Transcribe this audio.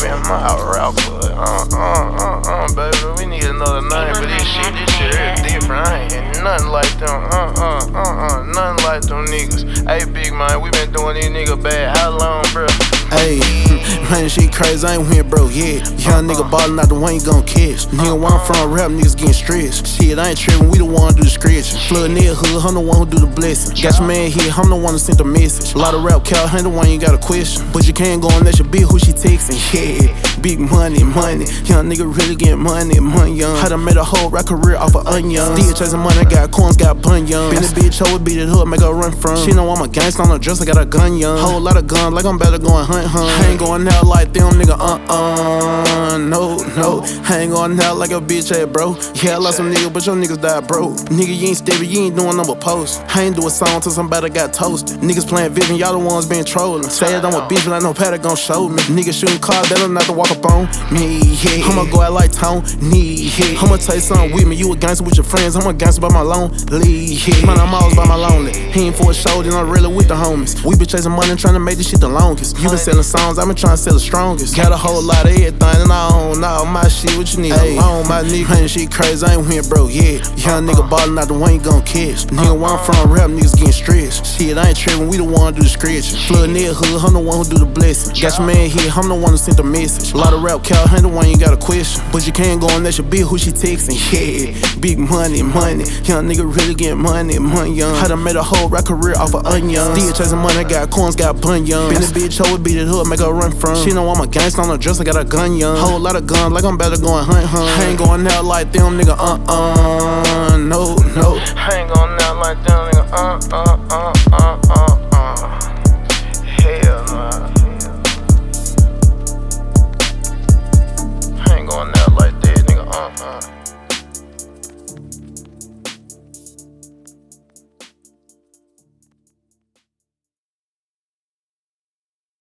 been my rapper. Baby, we need another name for this shit. This shit is different. I ain't hear nothing like them. Nothing like them niggas. Hey, big man, we been doing these niggas bad. How long, bro? Ayy, man, shit crazy, I ain't win, bro, yeah. Young nigga ballin' out the way, ain't gon' catch. Nigga, where I'm from, rap niggas getting stressed. Shit, I ain't trippin', we the one do the scratchin'. Flood near hood, I'm the one who do the blessing. Got your man here, I'm the one who sent the message. A lot of rap cow, ain't the one you got a question. But you can't go on that your bitch who she textin', yeah. Big money, money. Young nigga really get money, young. I done made a whole rap career off of onions. Still chasing money, got coins, got bunions. Been a bitch, hoe, beat it up, make her run from. She know I'm a gangsta on the dress, I got a gun, young. Whole lot of guns, like I'm better going hunt. I ain't going out like them, nigga, no. I ain't going out like a bitch, hey, bro. Yeah, I lost some niggas, but your niggas died broke. Nigga, you ain't steady, you ain't doing number post. I ain't do a song till somebody got toasted. Niggas playing Vivian, y'all the ones been trolling. Say it, I'm a bitch, but I know Patty gon' show me. Niggas shooting cars, better not to walk up on me, yeah. I'ma go out like Tony, yeah. I'ma tell you something with me, you a gangster with your friends, I'm a gangster by my lonely, yeah. Man, I'm always by my lonely. He ain't for a show, then I'm really with the homies. We been chasing money, trying to make this shit the longest. You been selling songs, I been trying to sell the strongest. Got a whole lot of everything, and I don't know my shit, what you need? Alone, my nigga, man, shit crazy, I ain't win, bro, yeah. Young nigga ballin' out the way, ain't gon' catch. Nigga, where I'm from, rap niggas getting stressed. Shit, I ain't trippin', we the one who do the scratchin'. Flood near hood, I'm the one who do the blessing. Got your man here, I'm the one who sent the message. A lot of rap cow, ain't the one you got a question. But you can't go on that your bitch who she textin', yeah. Big money, young nigga really get money, young. I done made a whole rap career off of onions. Still chasing money, got coins, got bunions. Been a bitch, hoe, beat it up, make her run from. She know I'm a gangsta on the dress, I got a gun, young. Whole lot of guns, like I'm better going hunt. I ain't going out like them, nigga, no. I ain't going out like them, nigga,